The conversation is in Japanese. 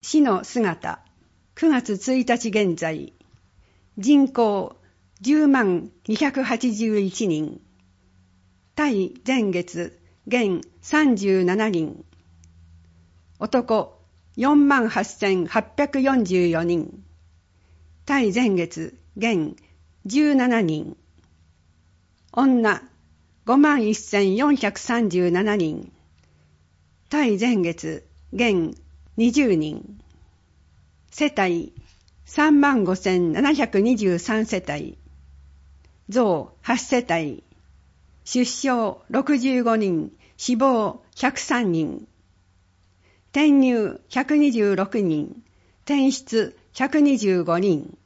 死の姿、9月1日現在、人口10万281人、対前月現37人、男4万8844人、対前月現17人、女5万1437人、対前月現20人、世帯3万5723世帯、増8世帯、出生65人、死亡103人、転入126人、転出125人、